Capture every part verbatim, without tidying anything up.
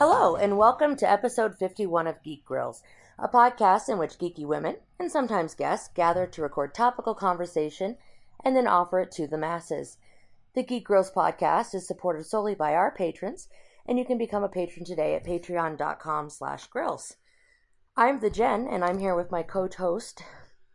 Hello, and welcome to episode fifty-one of Geek Grills, a podcast in which geeky women, and sometimes guests, gather to record topical conversation and then offer it to the masses. The Geek Grills podcast is supported solely by our patrons, and you can become a patron today at patreon.com slash grills. I'm the Jen, and I'm here with my co-host.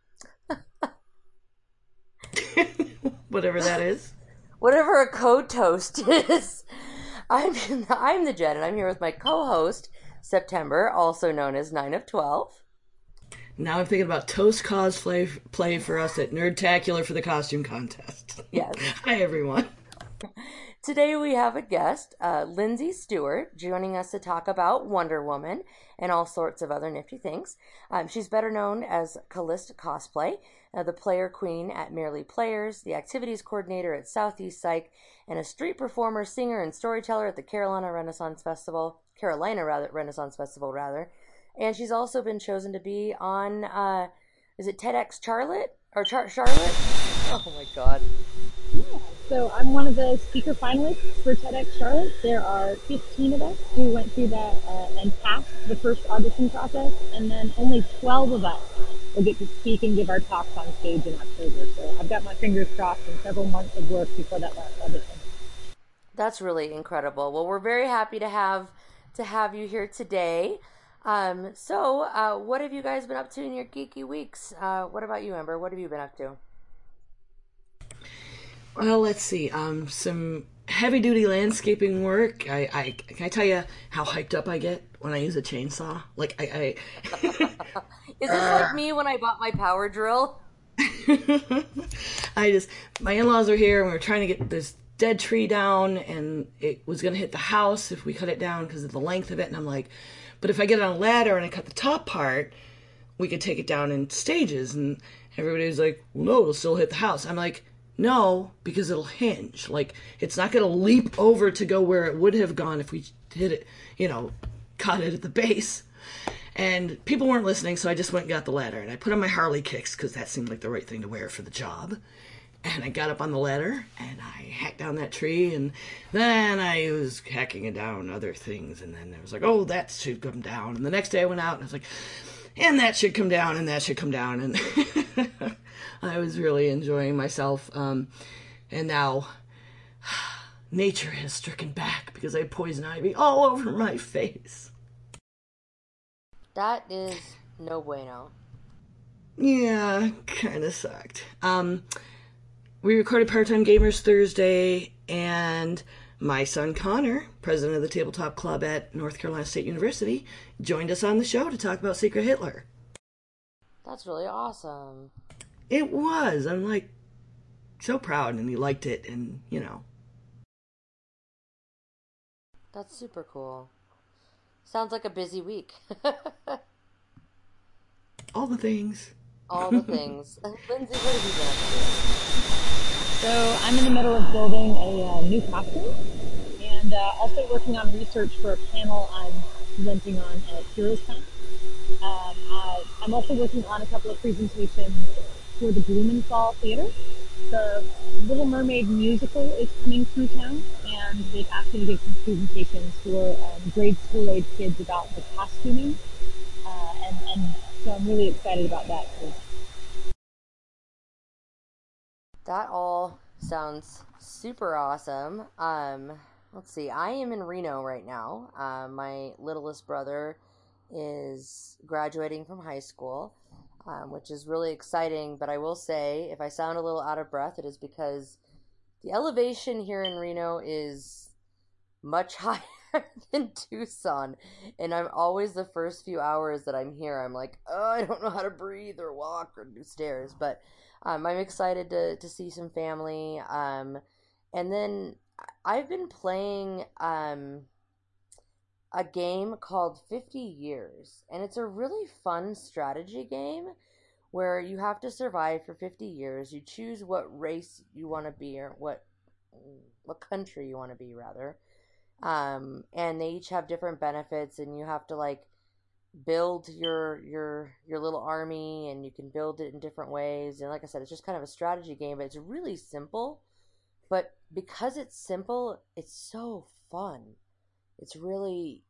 Whatever that is. Whatever a co-toast is. I'm I'm the Jen, and I'm here with my co-host, September, also known as nine of twelve. Now I'm thinking about Toast cosplay play for us at Nerdtacular for the costume contest. Yes. Hi, everyone. Today we have a guest, uh, Lindsay Stewart, joining us to talk about Wonder Woman and all sorts of other nifty things. Um, she's better known as Callista Cosplay, uh, the player queen at Merely Players, the activities coordinator at Southeast Psych, and a street performer, singer, and storyteller at the Carolina Renaissance Festival, Carolina rather Renaissance Festival rather. And she's also been chosen to be on, uh, is it TEDx Charlotte or Char- Charlotte? Oh my God. Yeah, so I'm one of the speaker finalists for TEDx Charlotte. There are fifteen of us who went through that uh, and passed the first audition process, and then only twelve of us will get to speak and give our talks on stage in October. So I've got my fingers crossed and several months of work before that last audition. That's really incredible. Well, we're very happy to have to have you here today. Um, so, uh, what have you guys been up to in your geeky weeks? Uh, what about you, Amber? What have you been up to? Well, let's see. Um, some heavy-duty landscaping work. I, I can I tell you how hyped up I get when I use a chainsaw? Like I. I Is this uh, like me when I bought my power drill? I just my in-laws are here and we were trying to get this dead tree down, and it was going to hit the house if we cut it down because of the length of it. And I'm like, but if I get it on a ladder and I cut the top part, we could take it down in stages. And everybody was like, well, no, it'll still hit the house. I'm like, no, because it'll hinge. Like, it's not going to leap over to go where it would have gone if we hit it, you know, caught it at the base. And people weren't listening, so I just went and got the ladder. And I put on my Harley kicks because that seemed like the right thing to wear for the job. And I got up on the ladder, and I hacked down that tree, and then I was hacking it down other things, and then I was like, oh, that should come down. And the next day I went out, and I was like, and that should come down, and that should come down. And I was really enjoying myself. Um, and now nature has stricken back because I had poison ivy all over my face. That is no bueno. Yeah, kind of sucked. Um... We recorded Part-Time Gamers Thursday, and my son Connor, president of the Tabletop Club at North Carolina State University, joined us on the show to talk about Secret Hitler. That's really awesome. It was. I'm like so proud, and he liked it, and you know. That's super cool. Sounds like a busy week. All the things. All the things. Lindsay, what have you been up to? So I'm in the middle of building a uh, new costume, and uh, also working on research for a panel I'm presenting on at HeroesCon. Um, I, I'm also working on a couple of presentations for the Blumenthal Theater. The Little Mermaid musical is coming through town, and they've asked me to give some presentations for um, grade school age kids about the costuming, uh, and, and so I'm really excited about that too. That all sounds super awesome. Um, let's see. I am in Reno right now. Uh, my littlest brother is graduating from high school, um, which is really exciting. But I will say, if I sound a little out of breath, it is because the elevation here in Reno is much higher than Tucson. And I'm always the first few hours that I'm here, I'm like, oh, I don't know how to breathe or walk or do stairs. But Um, I'm excited to, to see some family. Um, and then I've been playing um, a game called fifty years. And it's a really fun strategy game where you have to survive for fifty years. You choose what race you want to be, or what what country you want to be, rather. Um, and they each have different benefits, and you have to, like, build your your your little army, and you can build it in different ways. And like I said, it's just kind of a strategy game, but it's really simple. But because it's simple, it's so fun. It's really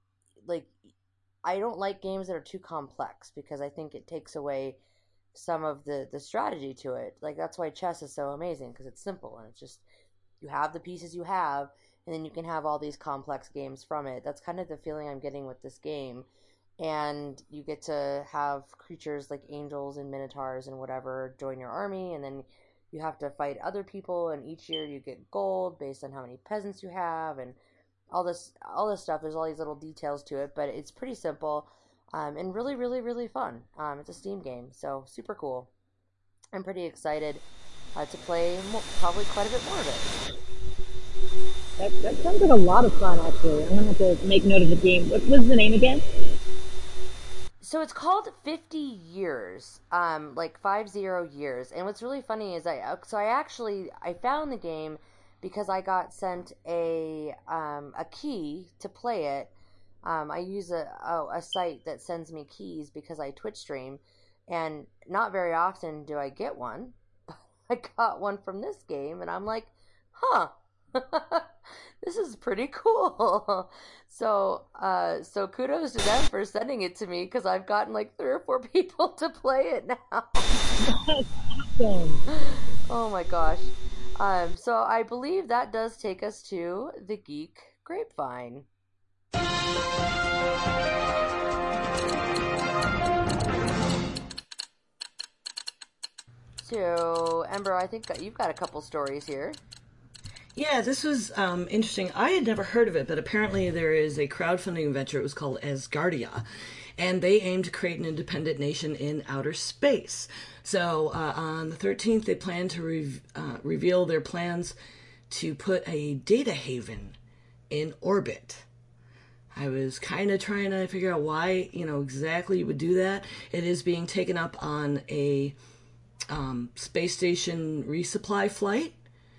like I don't like games that are too complex because I think it takes away some of the the strategy to it. Like that's why chess is so amazing because it's simple and it's just you have the pieces you have and then you can have all these complex games from it. That's kind of the feeling I'm getting with this game. And you get to have creatures like angels and minotaurs and whatever join your army, and then you have to fight other people, and each year you get gold based on how many peasants you have and all this all this stuff. There's all these little details to it, but it's pretty simple, um, and really really really fun. Um, it's a Steam game, so super cool. I'm pretty excited uh, to play mo- probably quite a bit more of it. That, that sounds like a lot of fun, actually. I'm going to have to make note of the game. What was the name again? So it's called fifty years, um, like five zero years. And what's really funny is I, so I actually, I found the game because I got sent a, um, a key to play it. Um, I use a, a, a site that sends me keys because I Twitch stream, and not very often do I get one. I got one from this game, and I'm like, huh. This is pretty cool. So, uh, so kudos to them for sending it to me because I've gotten like three or four people to play it now. That's awesome. Oh my gosh. Um, so I believe that does take us to the Geek Grapevine. So, Ember, I think that you've got a couple stories here. Yeah, this was um, interesting. I had never heard of it, but apparently there is a crowdfunding venture. It was called Asgardia, and they aim to create an independent nation in outer space. So uh, on the thirteenth, they plan to re- uh, reveal their plans to put a data haven in orbit. I was kind of trying to figure out why, you know, exactly you would do that. It is being taken up on a um, space station resupply flight.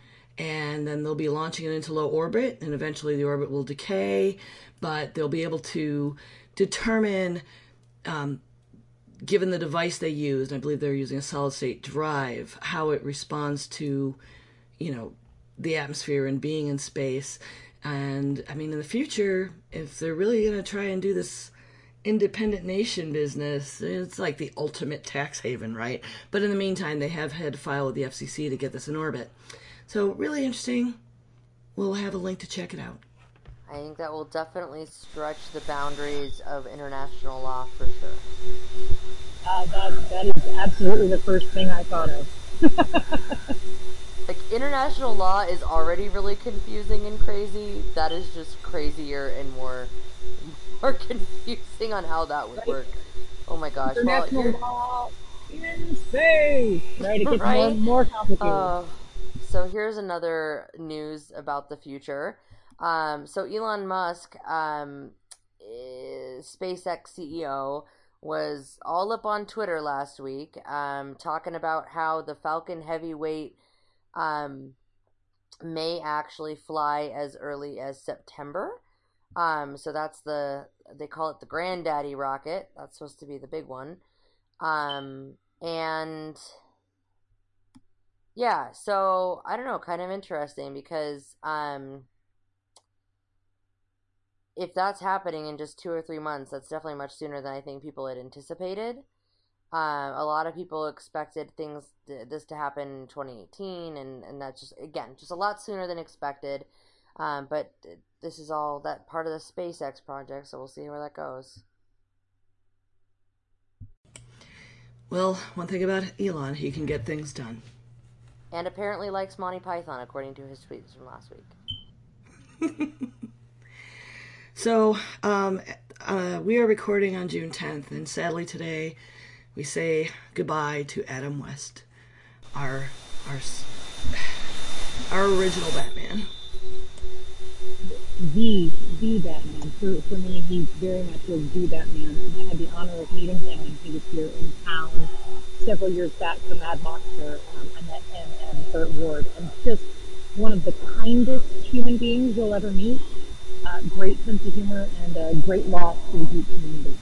And then they'll be launching it into low orbit, and eventually the orbit will decay, but they'll be able to determine, um, given the device they use, and I believe they're using a solid-state drive, how it responds to, you know, the atmosphere and being in space. And, I mean, in the future, if they're really going to try and do this independent nation business, it's like the ultimate tax haven, right? But in the meantime, they have had to file with the F C C to get this in orbit. So, really interesting. We'll have a link to check it out. I think that will definitely stretch the boundaries of international law for sure. Uh, that, that is absolutely the first thing I thought of. Like, international law is already really confusing and crazy. That is just crazier and more more confusing on how that would work. Oh my gosh. International well, law in space! Right, it gets right? more and more complicated. Uh, so here's another news about the future. Um, so Elon Musk, um, is, SpaceX C E O, was all up on Twitter last week, um, talking about how the Falcon Heavyweight um, may actually fly as early as September. Um, so that's the, they call it the Granddaddy rocket. That's supposed to be the big one. Um, and yeah, so I don't know, kind of interesting because um, if that's happening in just two or three months, that's definitely much sooner than I think people had anticipated. Um, a lot of people expected things this to happen in twenty eighteen, and, and that's just, again, just a lot sooner than expected. Um, but this is all that part of the SpaceX project, so we'll see where that goes. Well, one thing about Elon, he can get things done. And apparently likes Monty Python, according to his tweets from last week. So, um, uh, we are recording on June tenth, and sadly today we say goodbye to Adam West, our our our original Batman. The, the Batman. For, for me, he very much was the Batman. And I had the honor of meeting him when he was here in town several years back for Mad Monster. Um, I met him and Burt Ward. And just one of the kindest human beings you'll ever meet. Uh, great sense of humor and a great loss to the geek community.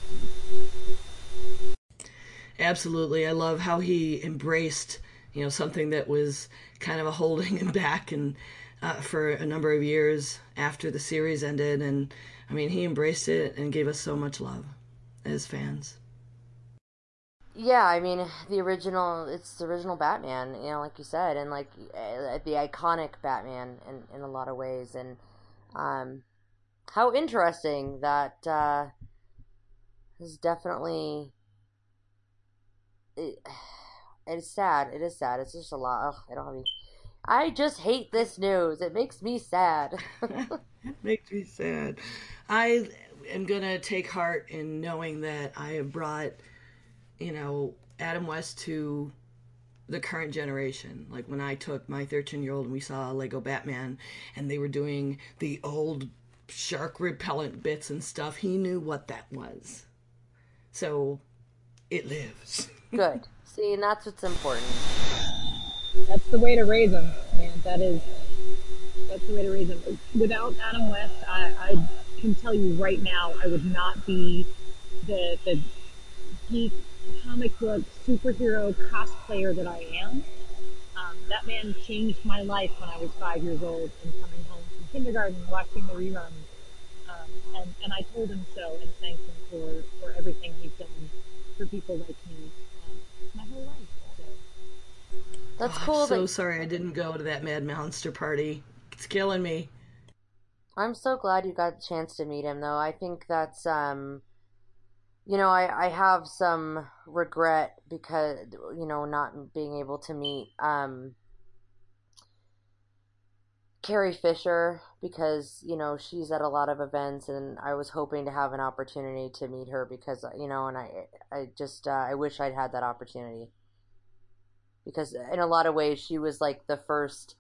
Absolutely. I love how he embraced, you know, something that was kind of a holding him back, and uh, for a number of years after the series ended. And I mean, he embraced it and gave us so much love as fans. Yeah, I mean the original. It's the original Batman, you know, like you said, and like uh, the iconic Batman in in a lot of ways. And um, how interesting that uh, is definitely. It, it's sad. It is sad. It's just a lot. Ugh, I don't have any. I just hate this news. It makes me sad. It makes me sad. I am gonna take heart in knowing that I have brought, you know, Adam West to the current generation. Like when I took my thirteen year old and we saw Lego Batman and they were doing the old shark repellent bits and stuff, he knew what that was. So it lives. Good. See, and that's what's important. That's the way to raise them, man. That is, that's the way to raise them. Without Adam West, I, I can tell you right now, I would not be the the geek comic book superhero cosplayer that I am. Um, that man changed my life when I was five years old and coming home from kindergarten, watching the reruns. Um, and, and I told him so and thanked him for, for everything he's done for people like me um, my whole life. So. That's Oh, cool. I'm so that... sorry I didn't go to that Mad Monster party. It's killing me. I'm so glad you got the chance to meet him, though. I think that's, um, you know, I, I have some regret because, you know, not being able to meet um, Carrie Fisher because, you know, she's at a lot of events and I was hoping to have an opportunity to meet her because, you know, and I, I just, uh, I wish I'd had that opportunity because in a lot of ways she was like the first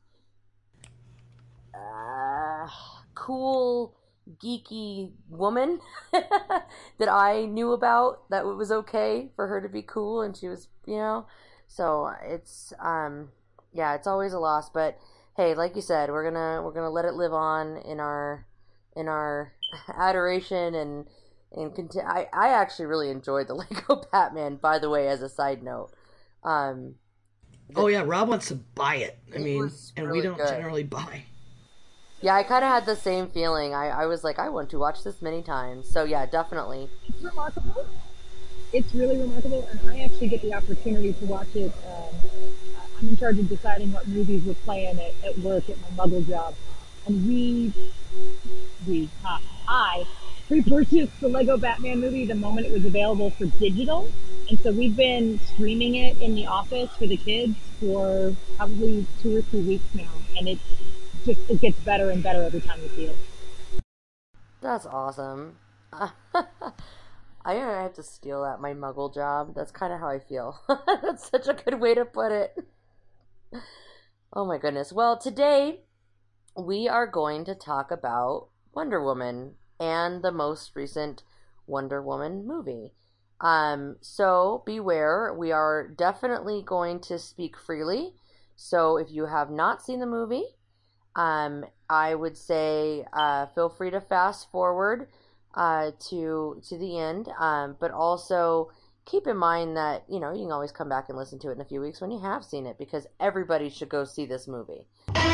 uh, cool, geeky woman that I knew about that it was okay for her to be cool and she was, you know, so it's, um, yeah, it's always a loss, but hey, like you said, we're gonna, we're gonna let it live on in our, in our adoration and, and conti- I, I actually really enjoyed the Lego Batman, by the way, as a side note. Um, the, Oh yeah, Rob wants to buy it. I it mean, was and we really don't good. generally buy. Yeah, I kind of had the same feeling. I, I was like, I want to watch this many times. So yeah, definitely. It's remarkable. It's really remarkable, and I actually get the opportunity to watch it. Um, I'm in charge of deciding what movies we're playing at, at work at my muggle job, and we, we, uh, I pre-purchased the Lego Batman movie the moment it was available for digital, and so we've been streaming it in the office for the kids for probably two or three weeks now, and it's just it gets better and better every time you see it. That's awesome. I gonna have to steal that my muggle job. That's kind of how I feel. That's such a good way to put it. Oh my goodness. Well, today we are going to talk about Wonder Woman and the most recent Wonder Woman movie. Um, so beware, we are definitely going to speak freely. So if you have not seen the movie, um, I would say uh, feel free to fast forward uh, to to the end, um, but also keep in mind that you know you can always come back and listen to it in a few weeks when you have seen it because everybody should go see this movie.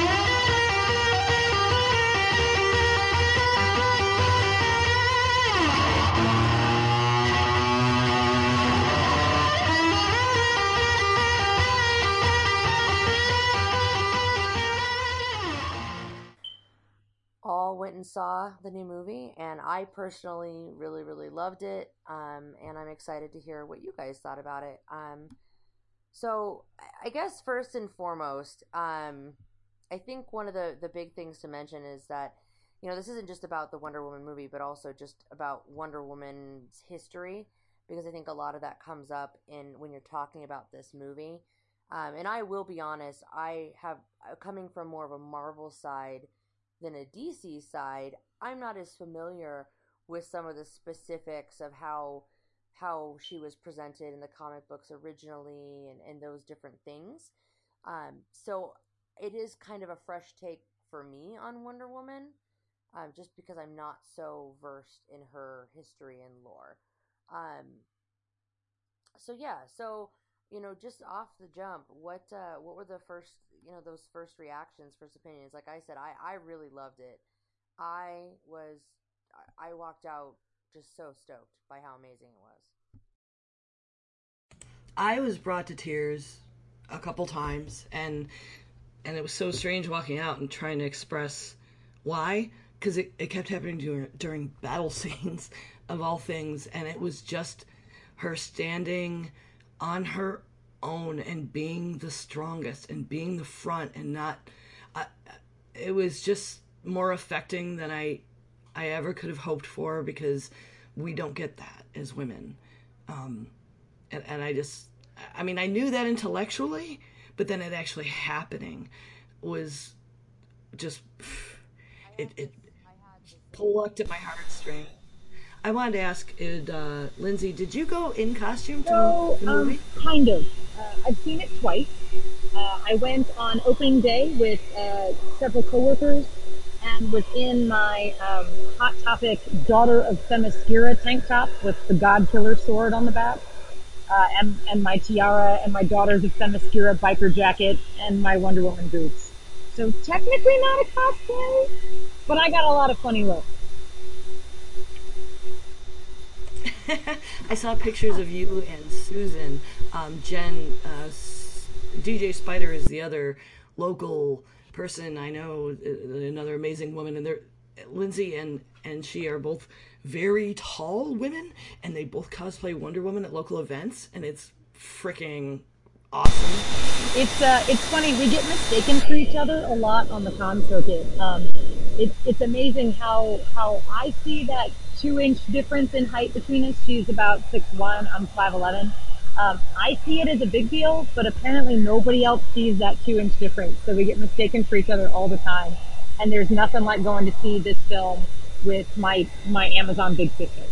All went and saw the new movie, and I personally really, really loved it. Um, and I'm excited to hear what you guys thought about it. Um, so I guess first and foremost, um, I think one of the the big things to mention is that you know this isn't just about the Wonder Woman movie, but also just about Wonder Woman's history, because I think a lot of that comes up in when you're talking about this movie. Um, and I will be honest, I have uh, coming from more of a Marvel side than a D C side, I'm not as familiar with some of the specifics of how how she was presented in the comic books originally and, and those different things. Um, so it is kind of a fresh take for me on Wonder Woman, um, just because I'm not so versed in her history and lore. Um, so yeah, so you know, just off the jump, what uh, what were the first, you know, those first reactions, first opinions? Like I said, I I really loved it. I was I I walked out just so stoked by how amazing it was. I was brought to tears a couple times, and and it was so strange walking out and trying to express why, because it, it kept happening during, during battle scenes of all things, and it was just her standing on her own and being the strongest and being the front and not uh, it was just more affecting than I I ever could have hoped for, because we don't get that as women. Um, and, and I just, I mean, I knew that intellectually, but then it actually happening was just, it, it plucked at my heartstring. I wanted to ask, did, uh, Lindsay, did you go in costume to So, the um, movie? kind of. Uh, I've seen it twice. Uh, I went on opening day with uh, several coworkers and was in my um, Hot Topic Daughter of Themyscira tank top with the God Killer sword on the back, uh, and, and my tiara and my Daughters of Themyscira biker jacket and my Wonder Woman boots. So technically not a cosplay, but I got a lot of funny looks. I saw pictures of you and Susan. Um, Jen, uh, D J Spider is the other local person I know, another amazing woman, and they're Lindsay and and she are both very tall women, and they both cosplay Wonder Woman at local events, and it's freaking awesome. It's uh, it's funny. We get mistaken for each other a lot on the con circuit. Um, it's it's amazing how how I see that two inch difference in height between us. She's about six one. I'm five eleven. Um, I see it as a big deal, but apparently nobody else sees that two inch difference. So we get mistaken for each other all the time. And there's nothing like going to see this film with my my Amazon big sister.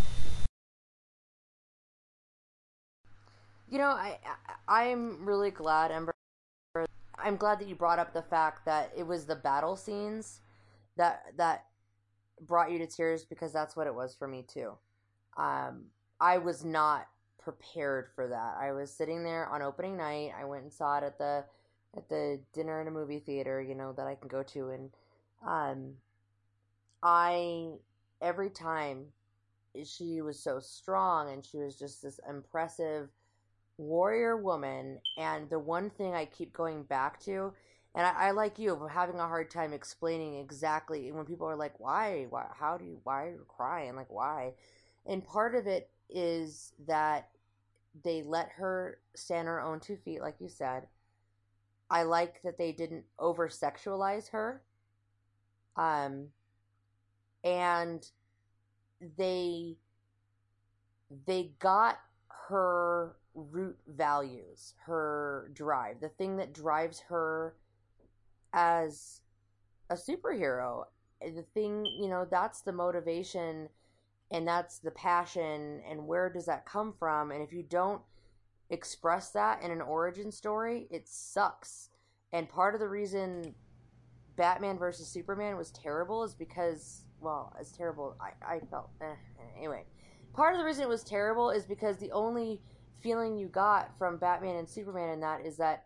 You know, I, I I'm really glad, Ember. I'm glad that you brought up the fact that it was the battle scenes that that brought you to tears, because that's what it was for me too. Um, I was not prepared for that. I was sitting there on opening night. I went and saw it at the at the dinner in a movie theater, you know, that I can go to, and um, I every time she was so strong, and she was just this impressive warrior woman. And the one thing I keep going back to, and I, I like you, I'm having a hard time explaining exactly when people are like, why, why, how do you, why are you crying? Like, why? And part of it is that they let her stand on her own two feet, like you said. I like that they didn't over sexualize her. Um, and they, they got her root values, her drive, the thing that drives her as a superhero. The thing, you know, that's the motivation, and that's the passion, and where does that come from? And if you don't express that in an origin story, it sucks. And part of the reason Batman versus Superman was terrible is because, well, it's terrible. I, I felt, eh, anyway. Part of the reason it was terrible is because the only feeling you got from Batman and Superman in that is that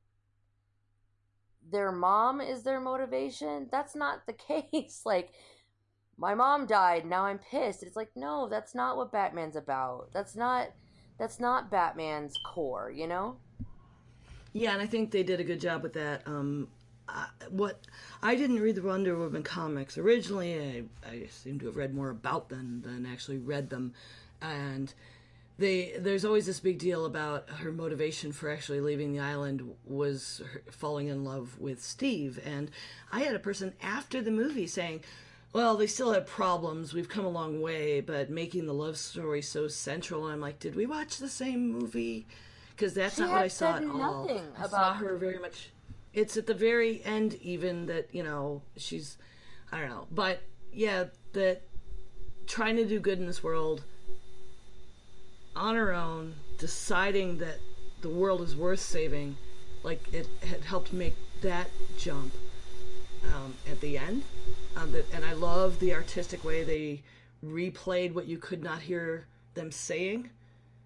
their mom is their motivation. That's not the case. Like, my mom died, now I'm pissed. It's like, no, that's not what Batman's about. That's not that's not Batman's core, you know? Yeah, and I think they did a good job with that. Um, I, what I didn't read the Wonder Woman comics originally. I, I seem to have read more about them than actually read them, and they there's always this big deal about her motivation for actually leaving the island was her falling in love with Steve. And I had a person after the movie saying, well, they still have problems. We've come a long way, but making the love story so central. And I'm like, did we watch the same movie? Because that's She not what had I saw said at all. nothing I saw about her very much. It's at the very end, even that, you know, she's, I don't know, but yeah, that trying to do good in this world on her own, deciding that the world is worth saving, like it had helped make that jump um, at the end. Um, that, and I love the artistic way they replayed what you could not hear them saying.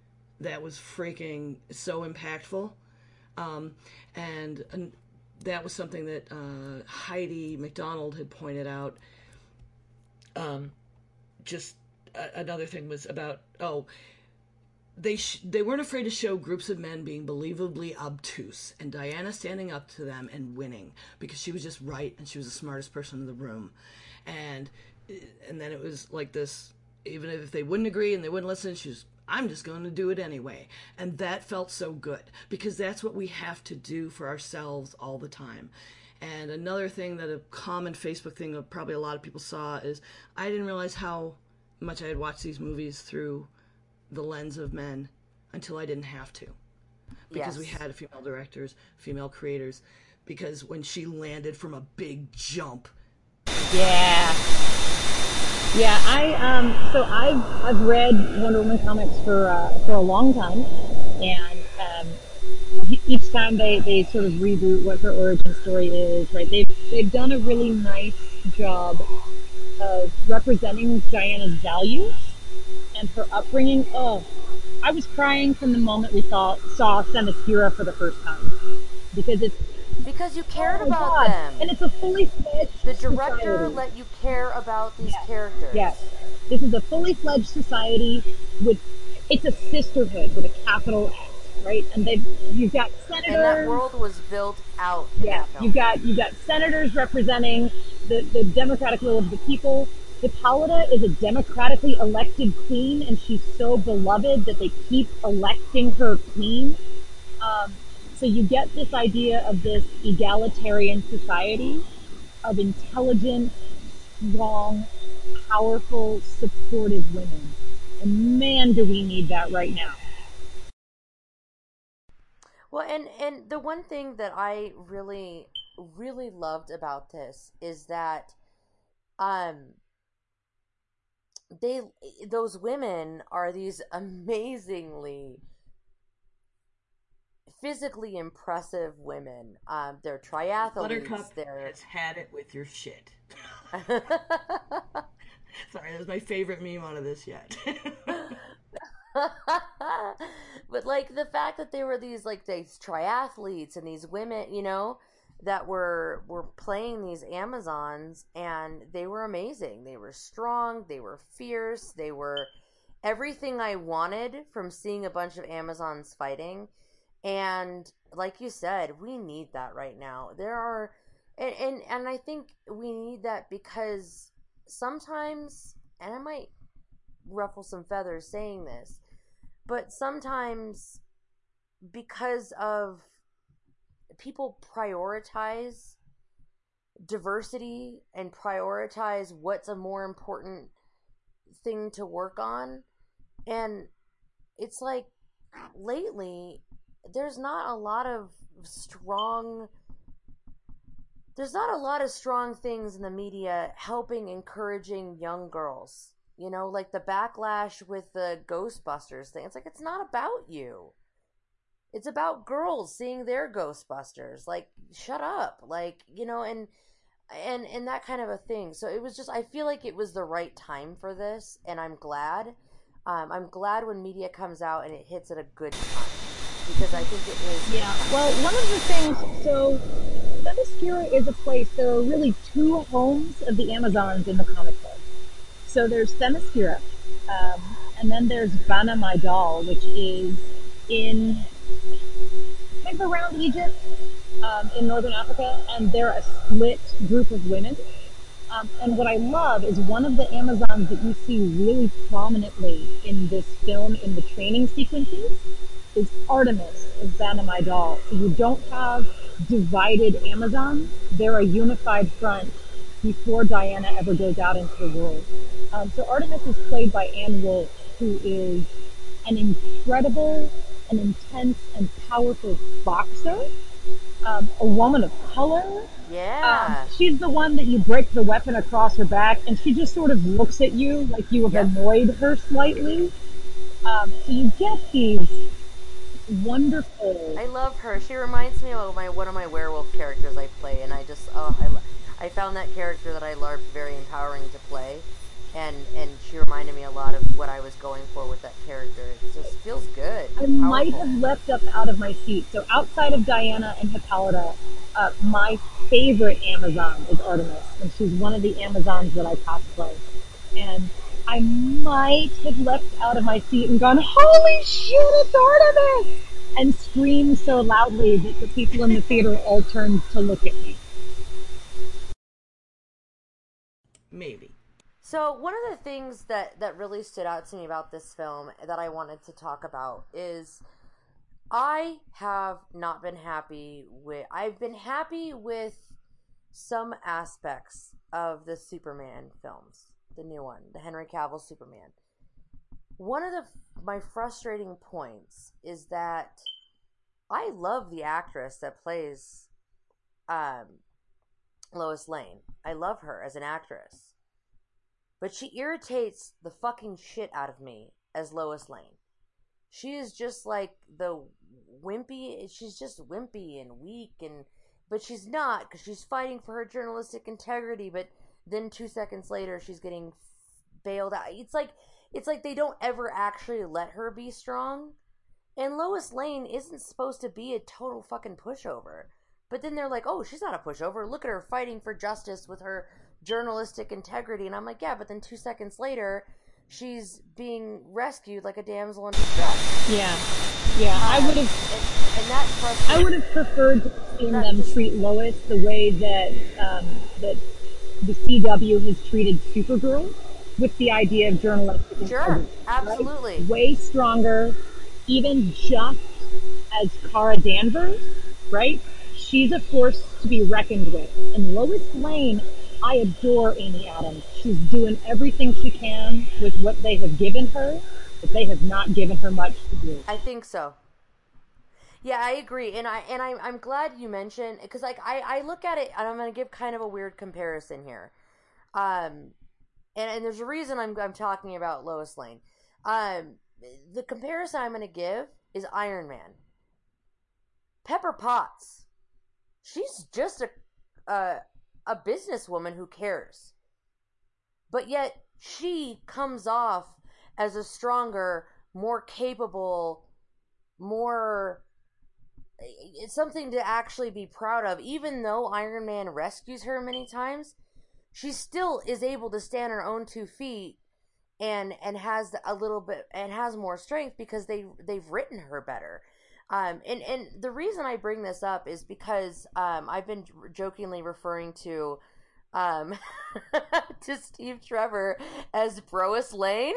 that was freaking so impactful. Um, and, and that was something that uh, Heidi McDonald had pointed out. Um, just uh, another thing was about, oh, they sh- they weren't afraid to show groups of men being believably obtuse, and Diana standing up to them and winning because she was just right and she was the smartest person in the room. And and then it was like this, even if they wouldn't agree and they wouldn't listen, she was, I'm just going to do it anyway. And that felt so good because that's what we have to do for ourselves all the time. And another thing that a common Facebook thing that probably a lot of people saw is I didn't realize how much I had watched these movies through the lens of men until I didn't have to, because yes. we had female directors, female creators, because when she landed from a big jump. Yeah. Yeah, I um so I've I've read Wonder Woman comics for uh, for a long time, and um each time they, they sort of reboot what her origin story is, right? They've they've done a really nice job of representing Diana's values and her upbringing. Oh, I was crying from the moment we saw saw Themyscira for the first time, because it's because you cared oh about God. them, and it's a fully fledged. The director society. let you care about these yes. characters. Yes, this is a fully fledged society with it's a sisterhood with a capital S, right? And they you've got senators. And that world was built out. Yeah, you've got you've got senators representing the the democratic will of the people. Hippolyta is a democratically elected queen, and she's so beloved that they keep electing her queen. Um, so you get this idea of this egalitarian society of intelligent, strong, powerful, supportive women. And man, do we need that right now. Well, and, and the one thing that I really, really loved about this is that um, they those women are these amazingly physically impressive women. Um, they're triathletes. Buttercup they're... has had it with your shit. Sorry, that was my favorite meme out of this yet. But like the fact that they were these like these triathletes and these women, you know, that were were playing these Amazons, and they were amazing. They were strong, they were fierce, they were everything I wanted from seeing a bunch of Amazons fighting. And like you said, we need that right now. There are and and, and I think we need that because sometimes, and I might ruffle some feathers saying this, but sometimes because of people prioritize diversity and prioritize what's a more important thing to work on, and it's like lately there's not a lot of strong there's not a lot of strong things in the media helping encouraging young girls. You know, like the backlash with the Ghostbusters thing. It's like, it's not about you. It's about girls seeing their Ghostbusters. Like, shut up. Like, you know, and and and that kind of a thing. So it was just, I feel like it was the right time for this, and I'm glad. Um, I'm glad when media comes out and it hits at a good time, because I think it is. Yeah. Well, one of the things, so Themyscira is a place. There are really two homes of the Amazons in the comic book. So there's Themyscira, um, and then there's Bana Maidal, which is in kind of around Egypt, um, in northern Africa, and they're a split group of women. Um, and what I love is one of the Amazons that you see really prominently in this film, in the training sequences, is Artemis of Bana Maidal. So you don't have divided Amazons; they're a unified front before Diana ever goes out into the world. Um, so Artemis is played by Anne Wolf, who is an incredible, an intense, and powerful boxer, um, a woman of color. Yeah. Um, she's the one that you break the weapon across her back, and she just sort of looks at you like you have yep. annoyed her slightly. Um, so you get these wonderful... I love her. She reminds me of my one of my werewolf characters I play, and I just, oh, I love I found that character that I loved very empowering to play. and and she reminded me a lot of what I was going for with that character. It just feels good. I Powerful. might have leapt up out of my seat. So outside of Diana and Hippolyta, uh, my favorite Amazon is Artemis, and she's one of the Amazons that I cosplay. And I might have leapt out of my seat and gone, "Holy shit, it's Artemis!" and screamed so loudly that the people in the theater all turned to look at me. Maybe. So one of the things that, that really stood out to me about this film that I wanted to talk about is I have not been happy with... I've been happy with some aspects of the Superman films. The new one, the Henry Cavill Superman. One of the my frustrating points is that I love the actress that plays um, Lois Lane. I love her as an actress. But she irritates the fucking shit out of me as Lois Lane. She is just like the wimpy, she's just wimpy and weak, and but she's not, because she's fighting for her journalistic integrity, but then two seconds later she's getting bailed out. It's like, it's like they don't ever actually let her be strong. And Lois Lane isn't supposed to be a total fucking pushover. But then they're like, oh, she's not a pushover. Look at her fighting for justice with her journalistic integrity. And I'm like, yeah, but then two seconds later, she's being rescued like a damsel in distress. Yeah. Yeah, um, I would have... And, and that frustrates I would have preferred to have seen them just, treat Lois the way that, um, that the C W has treated Supergirl, with the idea of journalistic integrity. Sure, absolutely. Right? Way stronger, even just as Kara Danvers, right? She's a force to be reckoned with. And Lois Lane, I adore Amy Adams. She's doing everything she can with what they have given her, but they have not given her much to do. I think so. Yeah, I agree, and I and I, I'm glad you mentioned, because like I, I look at it, and I'm going to give kind of a weird comparison here, um, and and there's a reason I'm I'm talking about Lois Lane. Um, the comparison I'm going to give is Iron Man. Pepper Potts, she's just a a, a businesswoman who cares, but yet she comes off as a stronger, more capable, more... It's something to actually be proud of. Even though Iron Man rescues her many times, she still is able to stand on her own two feet and and has a little bit and has more strength because they they've written her better. Um, and and the reason I bring this up is because um, I've been jokingly referring to um, to Steve Trevor as Brois Lane.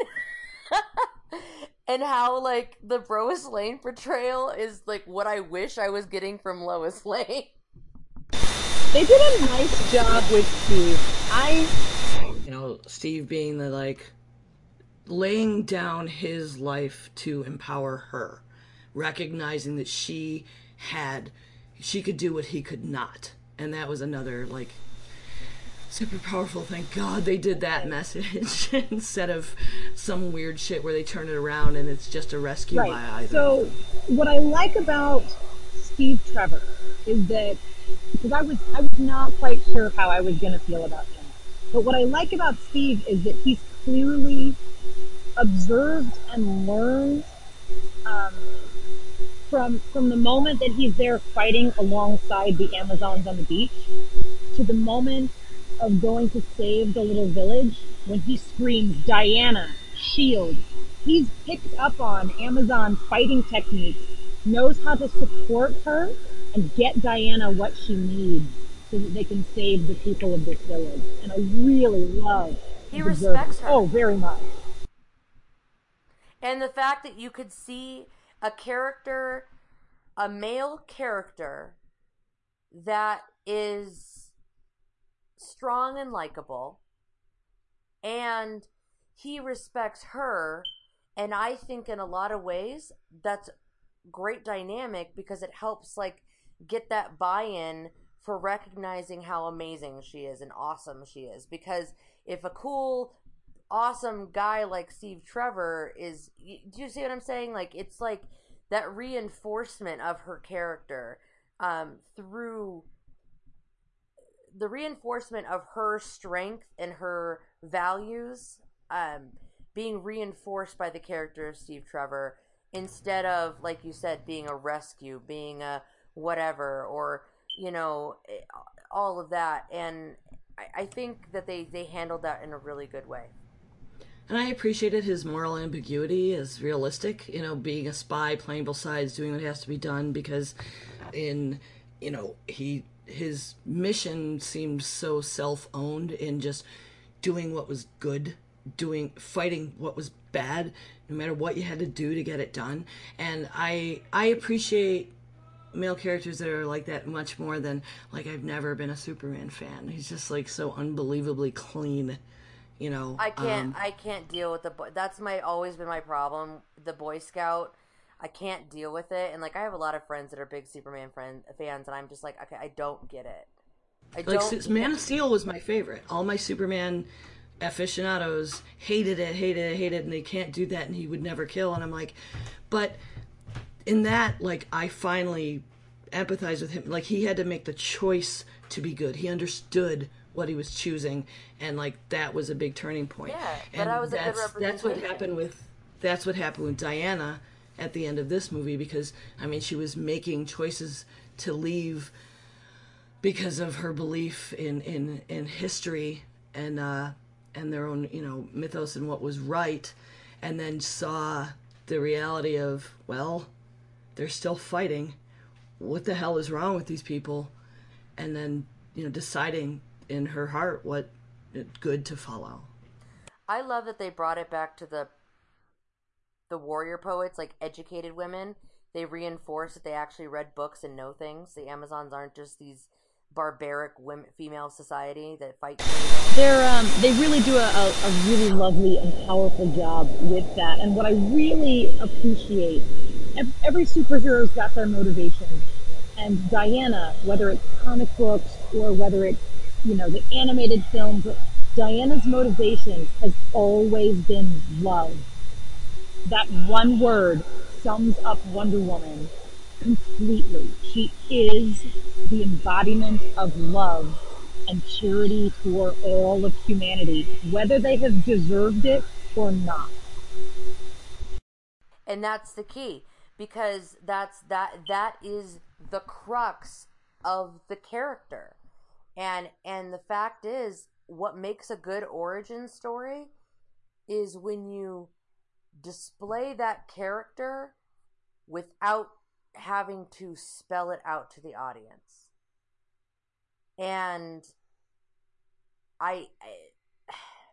And how, like, the Brois Lane portrayal is, like, what I wish I was getting from Lois Lane. They did a nice job with Steve. I... You know, Steve being the, like, laying down his life to empower her. Recognizing that she had... She could do what he could not. And that was another, like... super powerful. Thank God they did that message instead of some weird shit where they turn it around and it's just a rescue right. by either. So what I like about Steve Trevor is that, because I was I was not quite sure how I was going to feel about him, but what I like about Steve is that he's clearly observed and learned um, from from the moment that he's there fighting alongside the Amazons on the beach to the moment of going to save the little village, when he screams, "Diana, shield." He's picked up on Amazon fighting techniques, knows how to support her, and get Diana what she needs so that they can save the people of this village. And I really love He respects her. Oh, very much. And the fact that you could see a character, a male character, that is strong and likable, and he respects her, and I think in a lot of ways that's great dynamic because it helps like get that buy-in for recognizing how amazing she is and awesome she is. Because if a cool, awesome guy like Steve Trevor is, do you see what I'm saying? Like, it's like that reinforcement of her character um, through the reinforcement of her strength and her values um, being reinforced by the character of Steve Trevor instead of, like you said, being a rescue, being a whatever, or you know, all of that. And I, I think that they they handled that in a really good way. And I appreciated his moral ambiguity as realistic, you know, being a spy, playing both sides, doing what has to be done, because in, you know, he his mission seemed so self-owned in just doing what was good, doing fighting what was bad, no matter what you had to do to get it done. And I I appreciate male characters that are like that much more than, like, I've never been a Superman fan. He's just like so unbelievably clean. You know, I can't. um, I can't deal with the. Boy, that's my always been my problem. The Boy Scout. I can't deal with it, and like I have a lot of friends that are big Superman friend, fans, and I'm just like, okay, I don't get it. I like don't. Man of Steel was my favorite. All my Superman aficionados hated it, hated it, hated it, and they can't do that, and he would never kill. And I'm like, but in that, like, I finally empathize with him. Like, he had to make the choice to be good. He understood what he was choosing, and like that was a big turning point. Yeah, but and I was a good that's representation. that's what happened with that's what happened with Diana at the end of this movie, because I mean she was making choices to leave because of her belief in in in history and uh and their own, you know, mythos and what was right, and then saw the reality of, well, they're still fighting. What the hell is wrong with these people? And then, you know, deciding in her heart what good to follow. I love that they brought it back to the the warrior poets, like educated women. They reinforced that they actually read books and know things. The Amazons aren't just these barbaric women, female society that fight. They're um, they really do a, a, a really lovely and powerful job with that. And what I really appreciate, every superhero's got their motivations, and Diana, whether it's comic books or whether it's, you know, the animated films, Diana's motivation has always been love. That one word sums up Wonder Woman completely. She is the embodiment of love and charity for all of humanity, whether they have deserved it or not. And that's the key, because that's that that is the crux of the character. And and the fact is, what makes a good origin story is when you display that character without having to spell it out to the audience. And I, I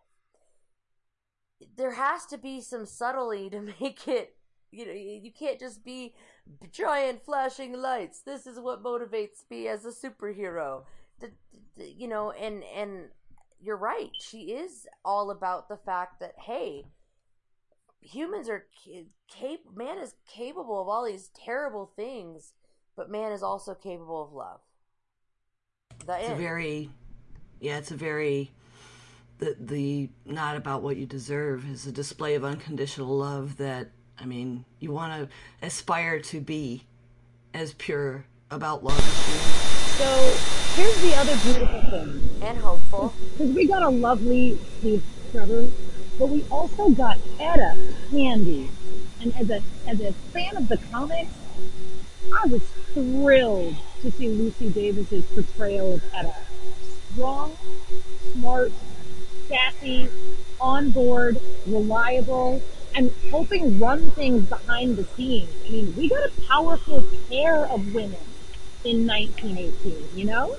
there has to be some subtlety to make it, you know, you can't just be giant flashing lights. This is what motivates me as a superhero. You know, and and you're right. She is all about the fact that, hey, humans are cap- man is capable of all these terrible things, but man is also capable of love. The it's end. a very, yeah, it's a very, the the not about what you deserve is a display of unconditional love that, I mean, you want to aspire to be as pure about love as you. So here's the other beautiful thing. And hopeful. Because we got a lovely Steve Trevor, but we also got Etta Candy. And as a as a fan of the comics, I was thrilled to see Lucy Davis's portrayal of Etta. Strong, smart, sassy, on board, reliable, and helping run things behind the scenes. I mean, we got a powerful pair of women in nineteen eighteen, you know?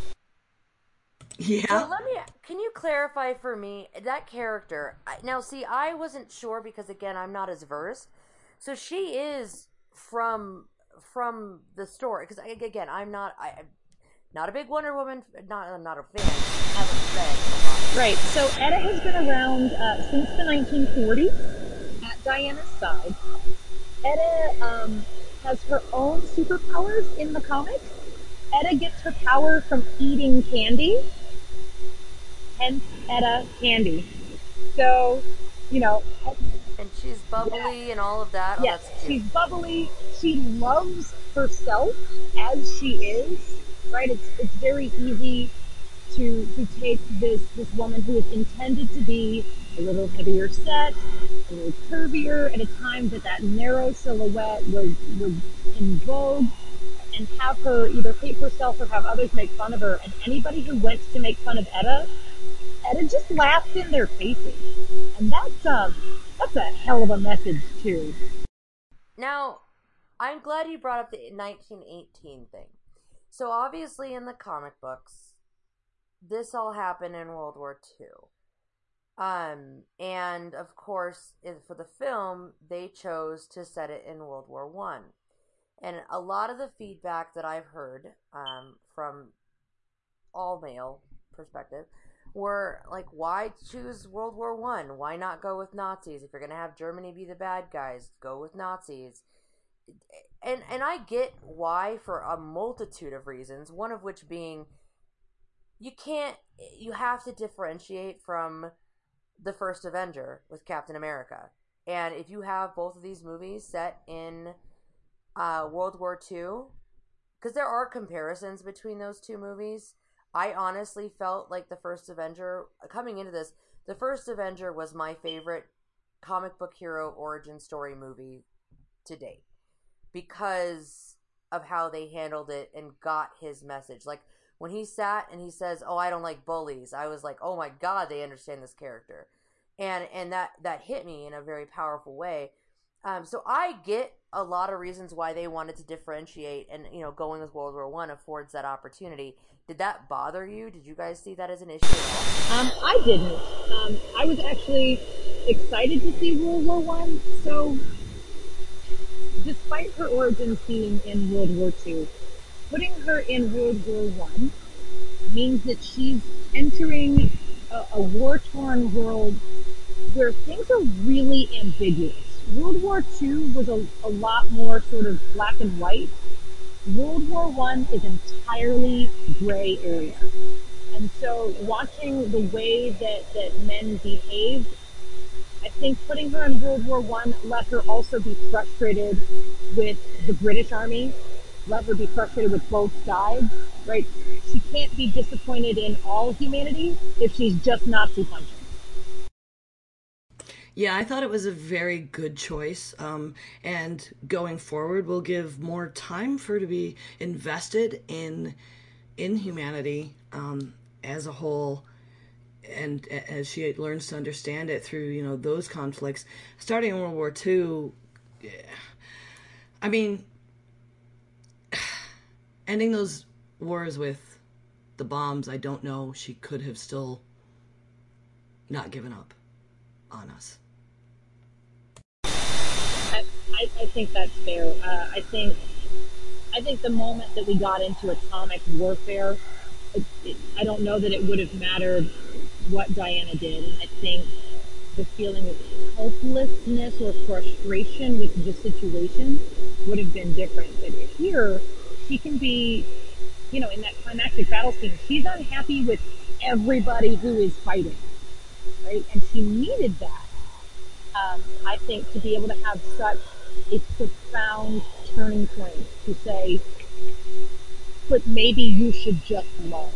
Yeah. So let me, can you clarify for me that character? Now, see, I wasn't sure because, again, I'm not as versed. So she is from from the story, because again, I'm not I, I'm not a big Wonder Woman, not I'm not a fan. I haven't read a lot. Right. So Etta has been around uh, since the nineteen forties at Diana's side. Etta um, has her own superpowers in the comics. Etta gets her power from eating candy. Hence, Etta Candy. So, you know. And she's bubbly yeah. and all of that. Oh, yes, that's cute. She's bubbly. She loves herself as she is. Right? It's it's very easy to to take this this woman who is intended to be a little heavier set, a little curvier at a time that that narrow silhouette was was in vogue, and have her either hate herself or have others make fun of her. And anybody who went to make fun of Etta, Etta just laughed in their faces. And that's um that's a hell of a message too. Now, I'm glad you brought up the nineteen eighteen thing. So obviously in the comic books, this all happened in World War Two. Um, and of course, for the film, they chose to set it in World War One. And a lot of the feedback that I've heard um, from all male perspective were like, why choose World War One? Why not go with Nazis? If you're gonna have Germany be the bad guys, go with Nazis. And and I get why, for a multitude of reasons. One of which being, you can't, you have to differentiate from the first Avenger with Captain America. And if you have both of these movies set in uh, World War Two, because there are comparisons between those two movies. I honestly felt like the first Avenger, coming into this, the first Avenger was my favorite comic book hero origin story movie to date, because of how they handled it and got his message. Like, when he sat and he says, "Oh, I don't like bullies," I was like, oh my god, they understand this character. And and that, that hit me in a very powerful way. Um, so I get a lot of reasons why they wanted to differentiate, and, you know, going with World War One affords that opportunity. Did that bother you? Did you guys see that as an issue at all? Um, I didn't. Um, I was actually excited to see World War One. So, despite her origin being in World War Two, putting her in World War One means that she's entering a, a war-torn world where things are really ambiguous. World War Two was a, a lot more sort of black and white. World War One is entirely gray area. And so watching the way that, that men behaved, I think putting her in World War One let her also be frustrated with the British Army, let her be frustrated with both sides, right? She can't be disappointed in all humanity if she's just Nazi punching. Yeah, I thought it was a very good choice. Um, and going forward, we'll give more time for her to be invested in in humanity um, as a whole, and as she learns to understand it through, you know, those conflicts. Starting in World War Two, I mean, ending those wars with the bombs, I don't know, she could have still not given up on us. I, I, I think that's fair. Uh, I think I think the moment that we got into atomic warfare, it, it, I don't know that it would have mattered what Diana did. And I think the feeling of helplessness or frustration with the situation would have been different. But here, she can be, you know, in that climactic battle scene, she's unhappy with everybody who is fighting, right? And she needed that. Um, I think to be able to have such a profound turning point to say, but maybe you should just love.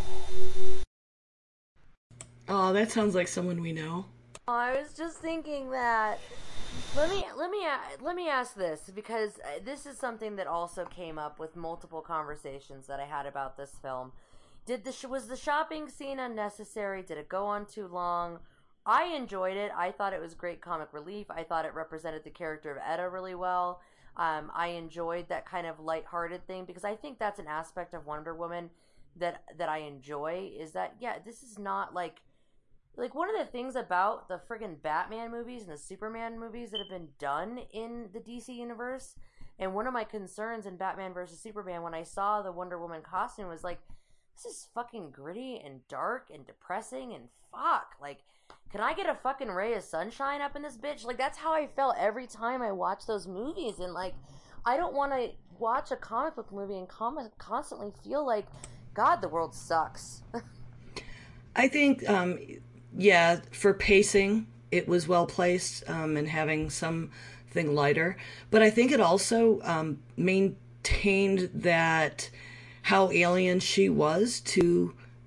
Oh, that sounds like someone we know. Oh, I was just thinking that. Let me let me let me ask this, because this is something that also came up with multiple conversations that I had about this film. Did the was the shopping scene unnecessary? Did it go on too long? I enjoyed it. I thought it was great comic relief. I thought it represented the character of Etta really well. Um, I enjoyed that kind of lighthearted thing, because I think that's an aspect of Wonder Woman that that I enjoy, is that, yeah, this is not like like one of the things about the friggin' Batman movies and the Superman movies that have been done in the D C universe, and one of my concerns in Batman versus Superman when I saw the Wonder Woman costume was like, this is fucking gritty and dark and depressing and fuck, like, can I get a fucking ray of sunshine up in this bitch? Like, that's how I felt every time I watched those movies. And, like, I don't want to watch a comic book movie and com- constantly feel like, God, the world sucks. I think, um, yeah, for pacing, it was well placed um, and having something lighter. But I think it also um, maintained that how alien she was to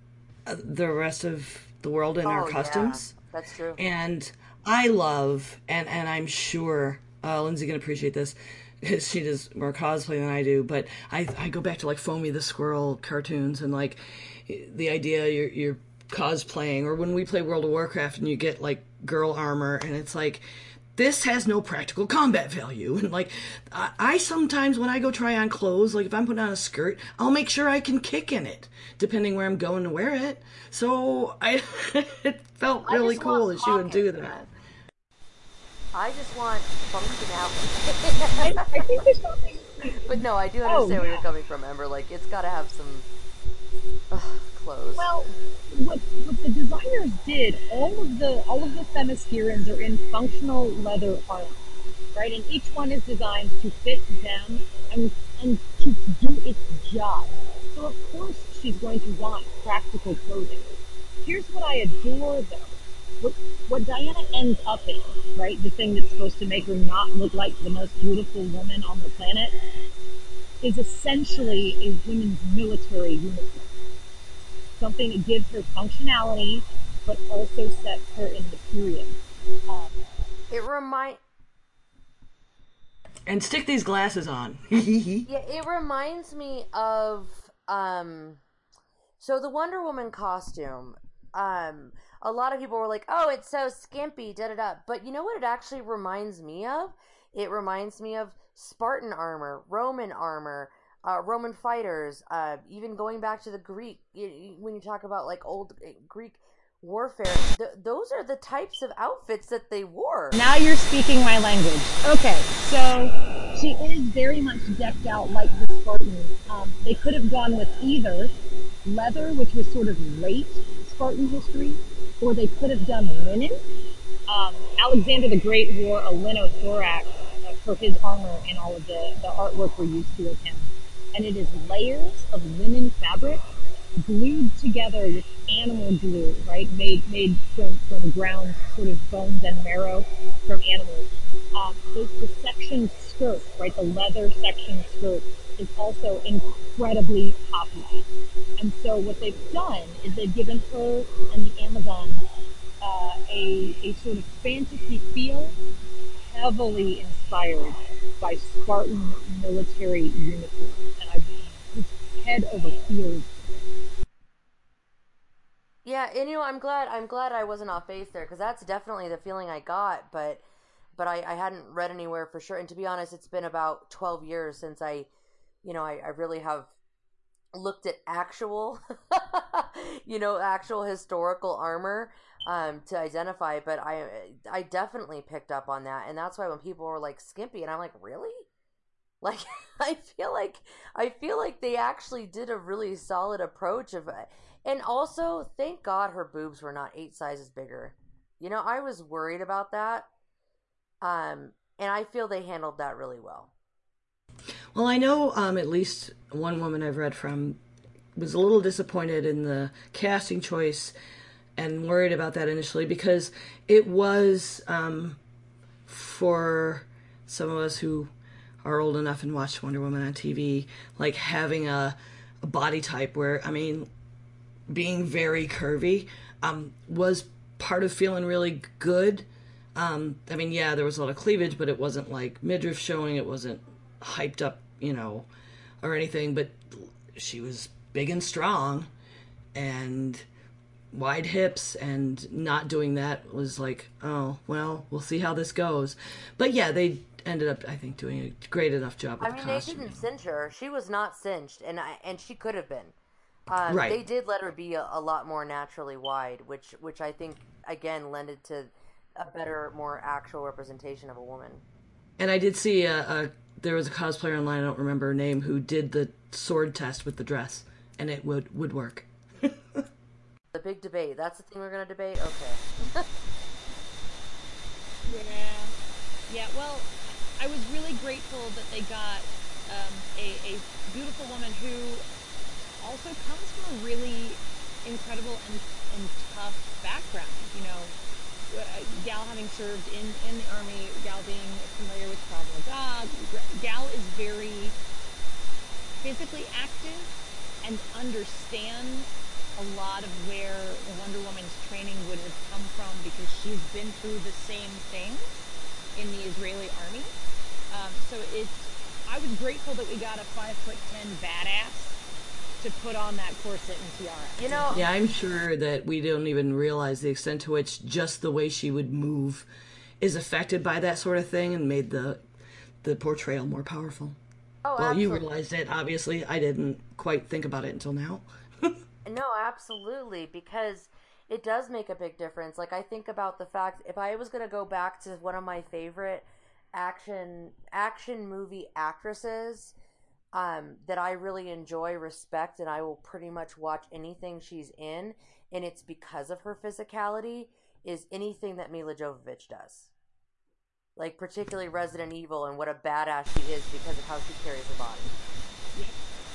uh, the rest of the world in Oh, our yeah. costumes. That's true. And I love, and, and I'm sure uh, Lindsay can appreciate this, because she does more cosplay than I do, but I, I go back to like Foamy the Squirrel cartoons and like the idea you're, you're cosplaying, or when we play World of Warcraft and you get like girl armor and it's like, this has no practical combat value. And like, I, I sometimes, when I go try on clothes, like if I'm putting on a skirt, I'll make sure I can kick in it, depending where I'm going to wear it. So I, it felt I really just cool want that she would do pockets, that. man. I just want functionality. I, I think there's something. But no, I do Oh, understand where yeah. you're coming from, Ember. Like, it's got to have some ugh, clothes. Well, what what the designers did, all of the all of the Themyscirans are in functional leather armor, right? And each one is designed to fit them and and to do its job. So of course she's going to want practical clothing. Here's what I adore though. What, what Diana ends up in, right? The thing that's supposed to make her not look like the most beautiful woman on the planet is essentially a women's military uniform. Something that gives her functionality, but also sets her in the period. Um, It remind And stick these glasses on. yeah, it reminds me of um so the Wonder Woman costume. Um a lot of people were like, "Oh, it's so skimpy, da da da." But you know what it actually reminds me of? It reminds me of Spartan armor, Roman armor, uh, Roman fighters, uh, even going back to the Greek, when you talk about like old Greek warfare, th- those are the types of outfits that they wore. Now you're speaking my language. Okay, so she is very much decked out like the Spartans. Um, they could have gone with either leather, which was sort of late Spartan history, or they could have done linen. Um, Alexander the Great wore a linothorax uh, for his armor and all of the, the artwork we're used to of him. And it is layers of linen fabric glued together with animal glue, right? Made made from, from ground sort of bones and marrow from animals. Um, the, the section skirt, right? The leather section skirt is also incredibly popular. And so what they've done is they've given her and the Amazon uh, a, a sort of fantasy feel, heavily inspired by Spartan military uniforms. And I just head over heels. Yeah, and you know, I'm glad I'm glad I wasn't off base there, because that's definitely the feeling I got, but but I, I hadn't read anywhere for sure. And to be honest, it's been about twelve years since I, you know, I, I really have looked at actual, you know, actual historical armor um, to identify. But I I definitely picked up on that, and that's why when people were like skimpy, and I'm like, really? Like, I feel like I feel like they actually did a really solid approach of it. And also, thank God her boobs were not eight sizes bigger. You know, I was worried about that. Um, and I feel they handled that really well. Well, I know um, at least one woman I've read from was a little disappointed in the casting choice and worried about that initially, because it was, um, for some of us who are old enough and watch Wonder Woman on T V, like having a, a body type where, I mean, being very curvy um, was part of feeling really good. Um, I mean, yeah, there was a lot of cleavage, but it wasn't like midriff showing. It wasn't hyped up, you know, or anything. But she was big and strong and wide hips, and not doing that was like, oh, well, we'll see how this goes. But yeah, they ended up, I think, doing a great enough job with I mean, the costume. they didn't cinch her. She was not cinched, and I, and she could have been. Um, Right. They did let her be a, a lot more naturally wide, which which I think, again, lended to a better, more actual representation of a woman. And I did see a, a there was a cosplayer online, I don't remember her name, who did the sword test with the dress, and it would would work. The big debate. That's the thing we're going to debate? Okay. Yeah. Yeah, well, I was really grateful that they got um, a, a beautiful woman who also comes from a really incredible and, and tough background. You know, Gal having served in, in the army, Gal being familiar with Krav Maga, Gal is very physically active and understands a lot of where Wonder Woman's training would have come from, because she's been through the same thing in the Israeli army. Um, so it's, I was grateful that we got a five foot ten badass to put on that corset and tiara. You know, Yeah, I'm sure that we don't even realize the extent to which just the way she would move is affected by that sort of thing and made the the portrayal more powerful. oh, Well, you absolutely. realized it, obviously. I didn't quite think about it until now. No, absolutely, because it does make a big difference. Like, I think about the fact, if I was going to go back to one of my favorite action action movie actresses, um, that I really enjoy, respect, and I will pretty much watch anything she's in, and it's because of her physicality, is anything that Mila Jovovich does. Like, particularly Resident Evil, and what a badass she is because of how she carries her body. Yep.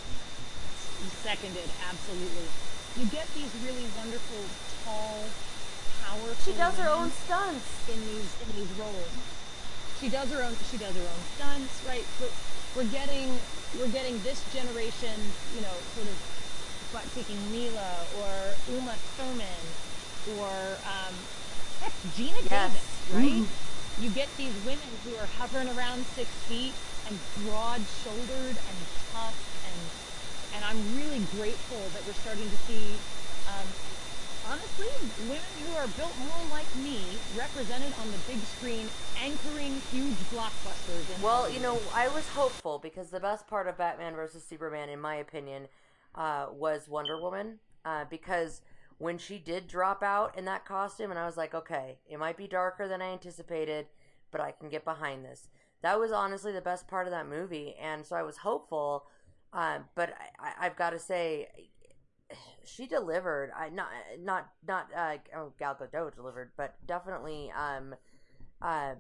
Seconded, absolutely. You get these really wonderful, tall, powerful. She does her women own stunts. in these in these roles. She does her own. She does her own stunts, right? But we're getting we're getting this generation, you know, sort of butt kicking Mila or Uma Thurman or um, heck, Gina Yes. Davis, right? Mhm. You get these women who are hovering around six feet and broad-shouldered and tough, and and I'm really grateful that we're starting to see, um, honestly, women who are built more like me represented on the big screen, anchoring huge blockbusters. In Well, Hollywood. you know, I was hopeful because the best part of Batman versus Superman, in my opinion, uh, was Wonder Woman. Uh, because when she did drop out in that costume, and I was like, okay, it might be darker than I anticipated, but I can get behind this. That was honestly the best part of that movie, and so I was hopeful. Um, but I, I, I've got to say, she delivered. I not not not uh, oh, Gal Gadot delivered, but definitely um um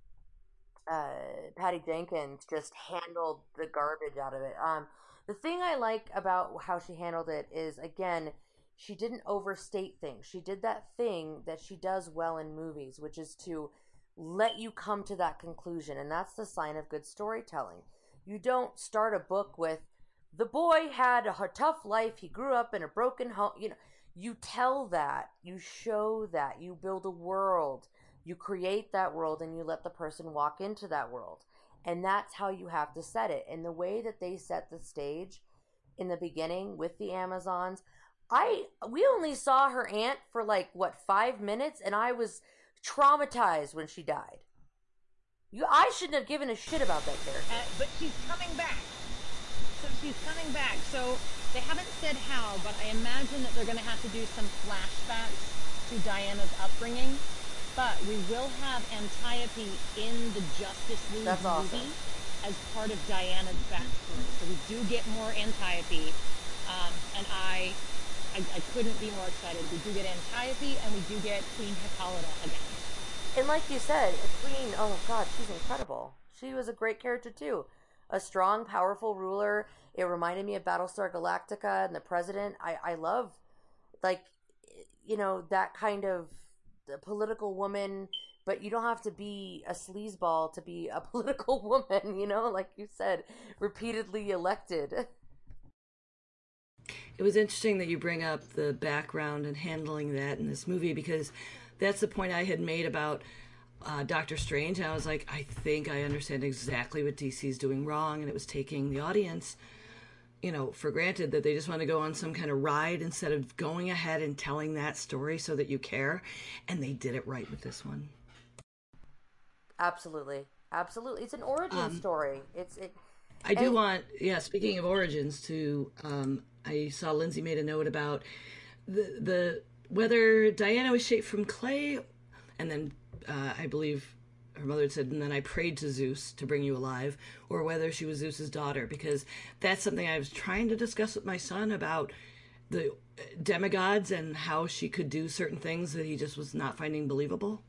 uh, Patty Jenkins just handled the garbage out of it. Um, the thing I like about how she handled it is, again, she didn't overstate things. She did that thing that she does well in movies, which is to let you come to that conclusion, and that's the sign of good storytelling. You don't start a book with, the boy had a tough life, he grew up in a broken home. You know, you tell that, you show that, you build a world. You create that world and you let the person walk into that world. And that's how you have to set it. And the way that they set the stage in the beginning with the Amazons, I we only saw her aunt for like what five minutes, and I was traumatized when she died. You, I shouldn't have given a shit about that character. Uh, but she's coming back. So she's coming back. So they haven't said how, but I imagine that they're going to have to do some flashbacks to Diana's upbringing. But we will have Antiope in the Justice League That's movie awesome. as part of Diana's backstory. So we do get more Antiope, um, and I, I, I couldn't be more excited. We do get Antiope, and we do get Queen Hippolyta again. And like you said, Queen, oh god, she's incredible. She was a great character too. A strong, powerful ruler. It reminded me of Battlestar Galactica and the President. I, I love, like, you know, that kind of political woman, but you don't have to be a sleazeball to be a political woman, you know, like you said, repeatedly elected. It was interesting that you bring up the background and handling that in this movie, because that's the point I had made about uh, Doctor Strange. And I was like, I think I understand exactly what D C is doing wrong, and it was taking the audience, you know, for granted, that they just want to go on some kind of ride instead of going ahead and telling that story so that you care. And they did it right with this one. Absolutely. Absolutely. It's an origin Um, story. It's it I do and- want, yeah, speaking of origins, to, um, I saw Lindsay made a note about the, the whether Diana was shaped from clay, and then uh, I believe her mother had said, and then I prayed to Zeus to bring you alive, or whether she was Zeus's daughter, because that's something I was trying to discuss with my son about the demigods and how she could do certain things that he just was not finding believable.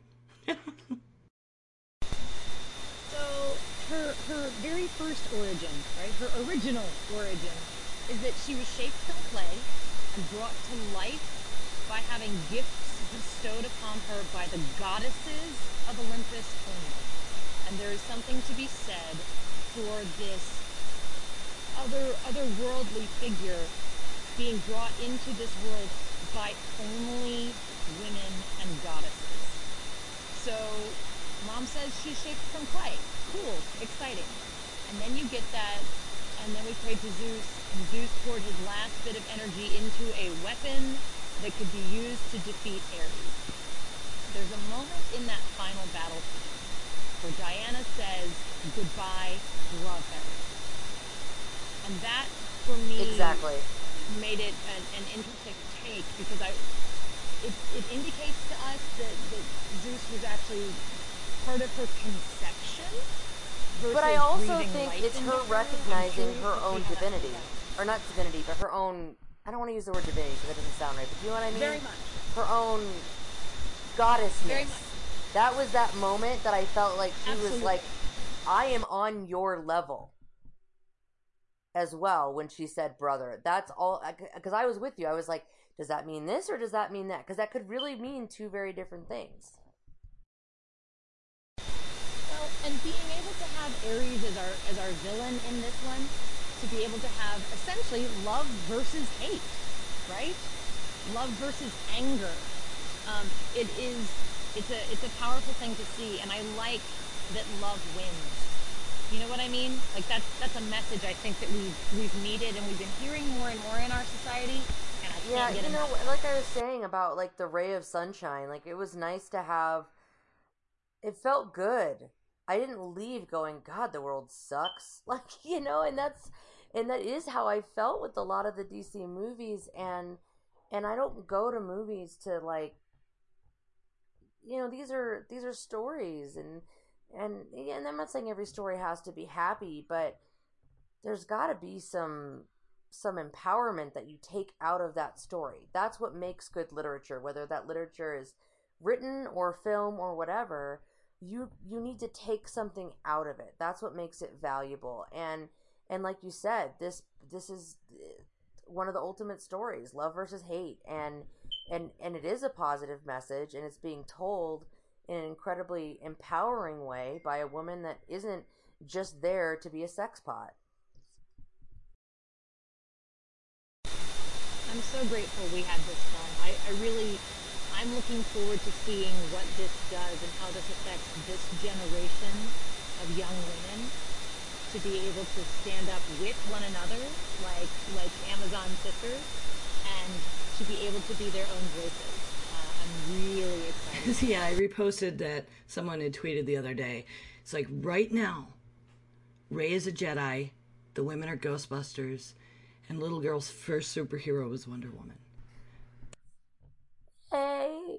So her her very first origin, right? Her original origin is that she was shaped from clay and brought to life by having gifts bestowed upon her by the goddesses of Olympus only. And there is something to be said for this other otherworldly figure being brought into this world by only women and goddesses. So mom says she's shaped from clay. Cool, exciting. And then you get that, and then we pray to Zeus, and Zeus poured his last bit of energy into a weapon that could be used to defeat Ares. There's a moment in that final battle where Diana says, goodbye, brother. And that, for me, Exactly. made it an, an interesting take, because I, it, it indicates to us that, that Zeus was actually part of her conception. But I also breathing think life it's into her her. recognizing I'm her curious to own see how that divinity. plays out. Or not divinity, but her own... I don't want to use the word divinity because that doesn't sound right, but do you know what I mean? Very much. Her own goddessness. Very much. That was that moment that I felt like she Absolutely. was like, I am on your level as well when she said brother. That's all, because I was with you. I was like, does that mean this or does that mean that? Because that could really mean two very different things. Well, and being able to have Ares as our as our villain in this one, to be able to have essentially love versus hate, right? Love versus anger. Um, it is it's a it's a powerful thing to see, and I like that love wins. You know what I mean? Like that's that's a message I think that we've we've needed and we've been hearing more and more in our society. And I can't Yeah, get you know, enough. like I was saying about like the ray of sunshine, like it was nice to have. It felt good. I didn't leave going, God, the world sucks. Like, you know, and that's and that is how I felt with a lot of the D C movies, and and I don't go to movies to like, you know, these are these are stories, and and and I'm not saying every story has to be happy, but there's got to be some some empowerment that you take out of that story. That's what makes good literature, whether that literature is written or film or whatever. You you need to take something out of it. That's what makes it valuable. And and like you said, this this is one of the ultimate stories, love versus hate, and and and it is a positive message, and it's being told in an incredibly empowering way by a woman that isn't just there to be a sex pot. I'm so grateful we had this film. I, I really, I'm looking forward to seeing what this does and how this affects this generation of young women to be able to stand up with one another, like like Amazon sisters, and to be able to be their own voices. Uh, I'm really excited. Yeah, I reposted that someone had tweeted the other day. It's like, right now, Rey is a Jedi, the women are Ghostbusters, and little girl's first superhero was Wonder Woman. Hey.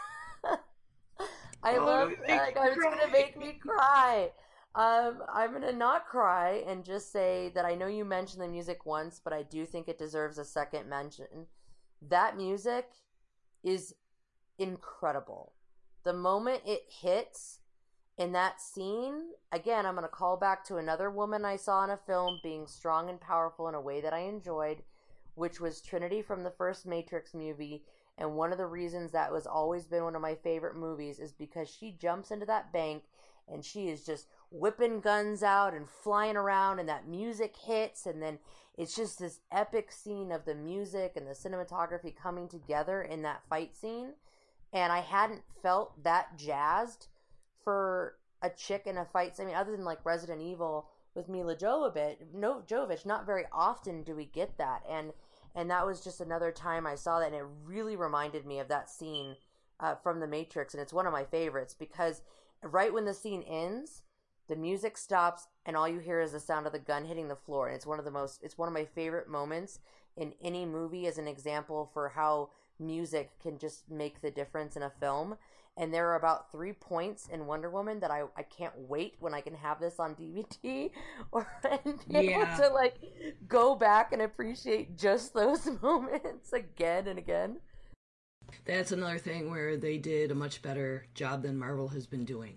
I Oh, love don't make like me it's gonna cry. make me cry. Um, I'm gonna not cry and just say that I know you mentioned the music once, but I do think it deserves a second mention. That music is incredible. The moment it hits in that scene, again, I'm gonna call back to another woman I saw in a film being strong and powerful in a way that I enjoyed, which was Trinity from the first Matrix movie. And one of the reasons that was always been one of my favorite movies is because she jumps into that bank and she is just whipping guns out and flying around, and that music hits, and then it's just this epic scene of the music and the cinematography coming together in that fight scene. And I hadn't felt that jazzed for a chick in a fight scene. I mean, other than like Resident Evil with Mila Jovovich, no Jovovich, not very often do we get that. And and that was just another time I saw that, and it really reminded me of that scene uh, from The Matrix, and it's one of my favorites because right when the scene ends, the music stops, and all you hear is the sound of the gun hitting the floor, and it's one of the most, it's one of my favorite moments in any movie as an example for how music can just make the difference in a film. And there are about three points in Wonder Woman that I, I can't wait when I can have this on D V D or and be Yeah. able to like go back and appreciate just those moments again and again. That's another thing where they did a much better job than Marvel has been doing.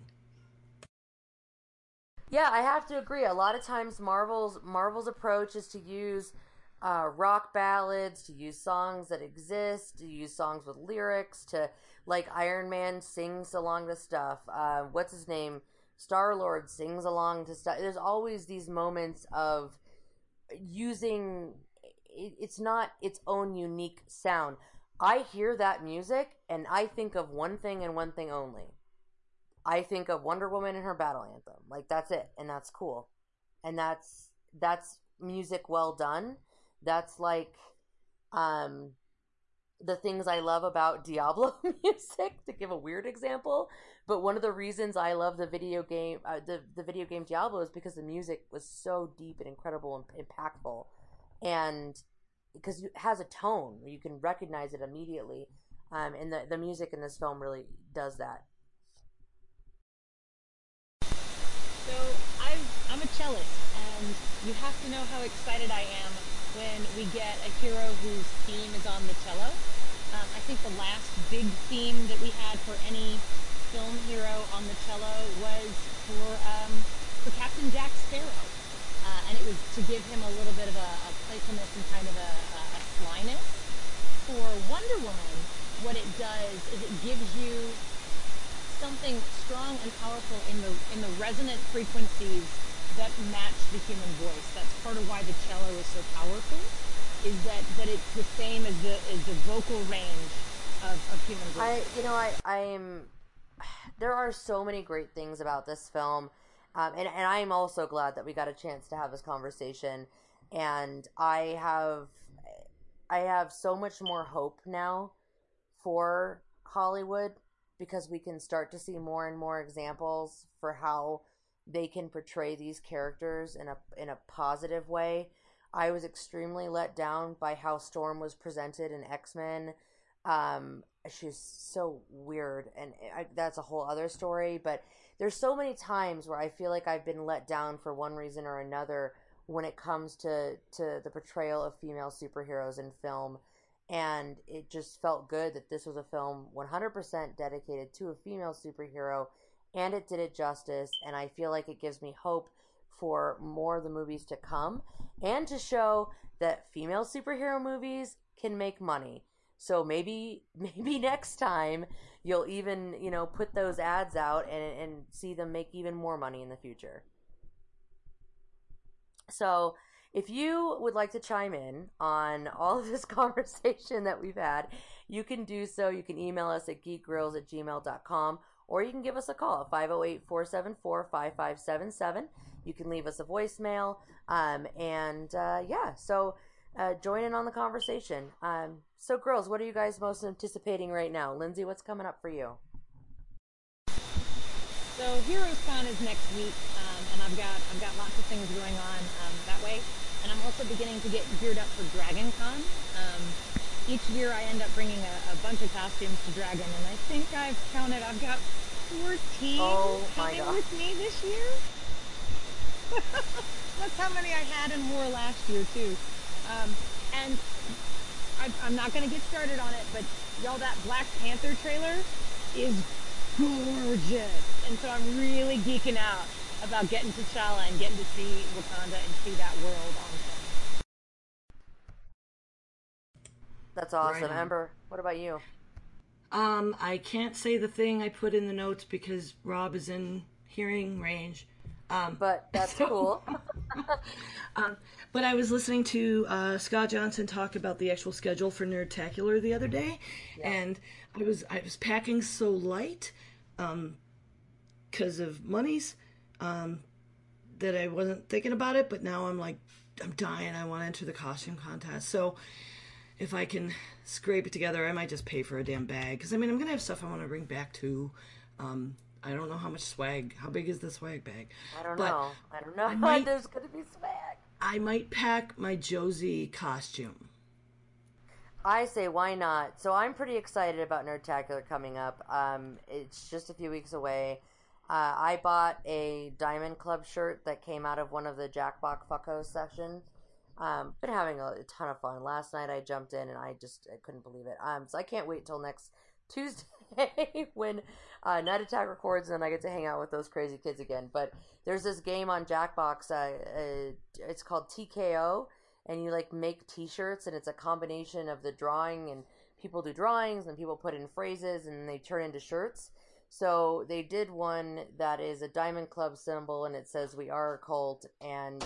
Yeah, I have to agree. A lot of times Marvel's Marvel's approach is to use uh, rock ballads, to use songs that exist, to use songs with lyrics, to like Iron Man sings along to stuff. Uh, what's his name? Star-Lord sings along to stuff. There's always these moments of using it, it's not its own unique sound. I hear that music and I think of one thing and one thing only. I think of Wonder Woman and her battle anthem. Like that's it, and that's cool. And that's that's music well done. That's like um the things I love about Diablo music, to give a weird example. But one of the reasons I love the video game, uh, the the video game Diablo, is because the music was so deep and incredible and impactful, and because it has a tone where you can recognize it immediately. Um, and the the music in this film really does that. So I've, I'm a cellist, and you have to know how excited I am when we get a hero whose theme is on the cello. Um, I think the last big theme that we had for any film hero on the cello was for um, for Captain Jack Sparrow, uh, and it was to give him a little bit of a, a playfulness and kind of a, a, a slyness. For Wonder Woman, what it does is it gives you something strong and powerful in the in the resonant frequencies that match the human voice. That's part of why the cello is so powerful, is that, that it's the same as the as the vocal range of, of human voice. I, you know, I, I am, there are so many great things about this film. Um, and, and I'm also glad that we got a chance to have this conversation. And I have, I have so much more hope now for Hollywood, because we can start to see more and more examples for how they can portray these characters in a in a positive way. I was extremely let down by how Storm was presented in X-Men. Um, she's so weird, and I, that's a whole other story. But there's so many times where I feel like I've been let down for one reason or another when it comes to, to the portrayal of female superheroes in film. And it just felt good that this was a film one hundred percent dedicated to a female superhero, and it did it justice. And I feel like it gives me hope for more of the movies to come, and to show that female superhero movies can make money. So maybe maybe next time you'll even, you know, put those ads out and, and see them make even more money in the future. So if you would like to chime in on all of this conversation that we've had, you can do so. You can email us at geekgrills at gmail dot com, or you can give us a call at five oh eight, four seven four, five five seven seven. You can leave us a voicemail. Um, and uh, yeah, so uh, join in on the conversation. Um, so girls, what are you guys most anticipating right now? Lindsay, what's coming up for you? So Heroes Con is next week, um, and I've got I've got lots of things going on um, that way. And I'm also beginning to get geared up for Dragon Con. Um, each year I end up bringing a, a bunch of costumes to Dragon, and I think I've counted, I've got fourteen oh, coming God. with me this year. That's how many I had and wore last year, too. Um, and I, I'm not going to get started on it, but y'all, that Black Panther trailer is gorgeous. And so I'm really geeking out about getting to T'Challa and getting to see Wakanda and see that world on film. That's awesome. Right on. Amber, what about you? Um, I can't say the thing I put in the notes because Rob is in hearing range. Um, But that's so- cool. um, but I was listening to uh, Scott Johnson talk about the actual schedule for Nerdtacular the other day, Yeah. and I was I was packing so light because of monies um, that I wasn't thinking about it. But now I'm like, I'm dying. I want to enter the costume contest. So if I can scrape it together, I might just pay for a damn bag. Because I mean, I'm gonna have stuff I want to bring back too. Um, I don't know how much swag. How big is the swag bag? I don't But know. I don't know. I might- There's going to be swag. I might pack my Josie costume. I say, why not? So I'm pretty excited about Nerdtacular coming up. Um, it's just a few weeks away. Uh, I bought a Diamond Club shirt that came out of one of the Jackbox Fucko sessions. Um, been having a, a ton of fun. Last night I jumped in and I just I couldn't believe it. Um, so I can't wait till next Tuesday when uh, Night Attack records, and then I get to hang out with those crazy kids again. But there's this game on Jackbox. Uh, uh, it's called T K O, and you like make T-shirts, and it's a combination of the drawing, and people do drawings, and people put in phrases, and they turn into shirts. So they did one that is a Diamond Club symbol, and it says "We are a cult," and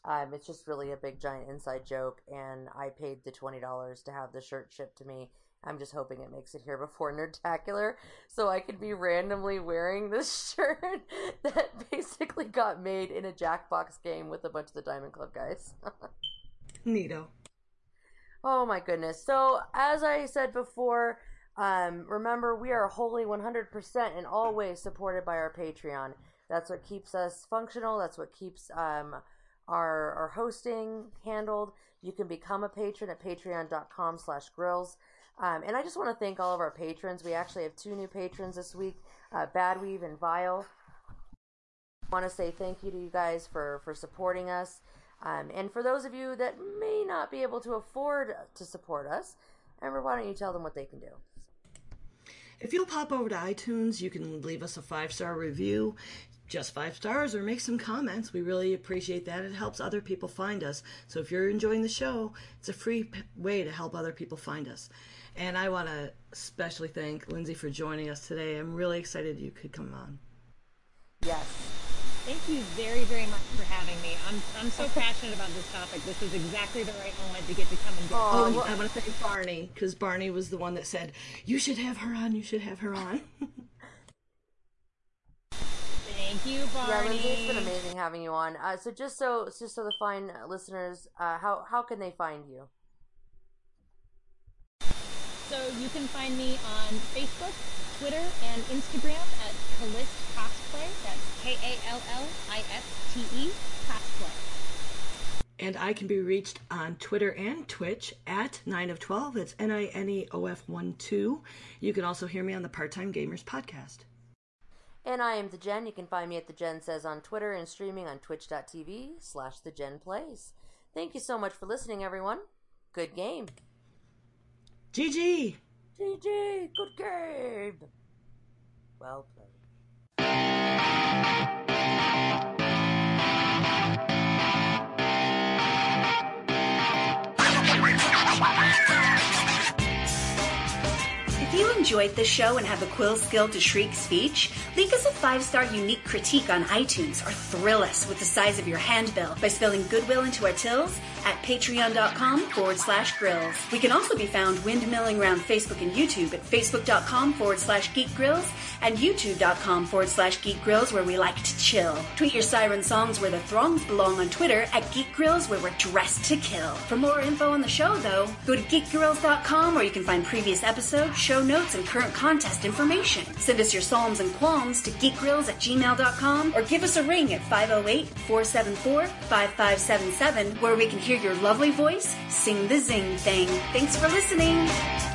Um, it's just really a big giant inside joke, and I paid the twenty dollars to have the shirt shipped to me. I'm just hoping it makes it here before Nerdtacular, so I could be randomly wearing this shirt that basically got made in a Jackbox game with a bunch of the Diamond Club guys. Neato. Oh my goodness. So, as I said before, um, remember, we are wholly one hundred percent and always supported by our Patreon. That's what keeps us functional. That's what keeps um, our, our hosting handled. You can become a patron at patreon.com slash grills. Um, and I just want to thank all of our patrons. We actually have two new patrons this week, uh, Badweave and Vile. I want to say thank you to you guys for, for supporting us. Um, and for those of you that may not be able to afford to support us, Amber, why don't you tell them what they can do? If you'll pop over to iTunes, you can leave us a five-star review, just five stars, or make some comments. We really appreciate that. It helps other people find us. So if you're enjoying the show, it's a free p- way to help other people find us. And I want to especially thank Lindsay for joining us today. I'm really excited you could come on. Yes. Thank you very, very much for having me. I'm I'm so passionate about this topic. This is exactly the right moment to get to come and get. Oh, and I want to thank Barney, because Barney was the one that said, you should have her on, you should have her on. Thank you, Barney. Yeah, Lindsay, it's been amazing having you on. Uh, so just so just so the fine listeners, uh, how how can they find you? So you can find me on Facebook, Twitter, and Instagram at Kallist Cosplay. That's K A L L I S T E Cosplay. And I can be reached on Twitter and Twitch at nine of twelve. That's N I N E O F one two. You can also hear me on the Part-Time Gamers podcast. And I am The Jen. You can find me at The Jen Says on Twitter and streaming on twitch.tv slash The Jen Plays. Thank you so much for listening, everyone. Good game. G G! G G! Good game! Well played. If you enjoyed the show and have the quill skill to shriek speech, leave us a five-star unique critique on iTunes or thrill us with the size of your handbill by spelling goodwill into our tills at patreon.com forward slash grills. We can also be found windmilling around Facebook and YouTube at facebook.com forward slash geek grills and youtube.com forward slash geek grills, where we like to chill. Tweet your siren songs where the throngs belong on Twitter at geek grills, where we're dressed to kill. For more info on the show, though, go to geek grills dot com, where you can find previous episodes, show notes, and current contest information. Send us your psalms and qualms to geekgrills at gmail dot com, or give us a ring at five oh eight, four seven four, five five seven seven, where we can hear your lovely voice sing the zing thing. Thanks for listening.